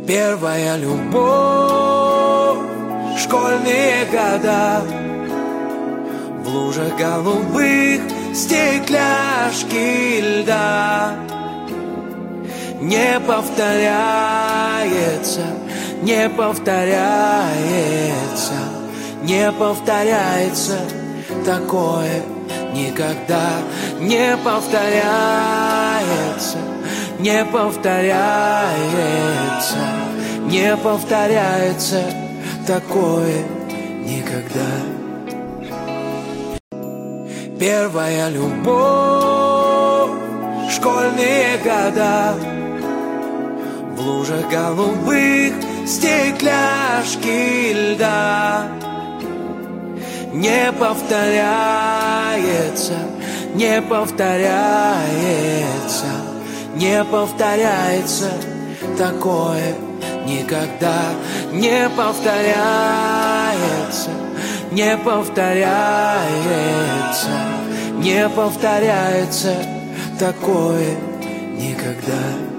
Первая любовь, школьные года, в лужах голубых стекляшки льда. Не повторяется, не повторяется, не повторяется такое никогда. Не повторяется, не повторяется, не повторяется такое никогда. Первая любовь, школьные года, в лужах голубых стекляшки льда. Не повторяется, не повторяется, не повторяется такое никогда. Не повторяется, не повторяется, не повторяется такое никогда.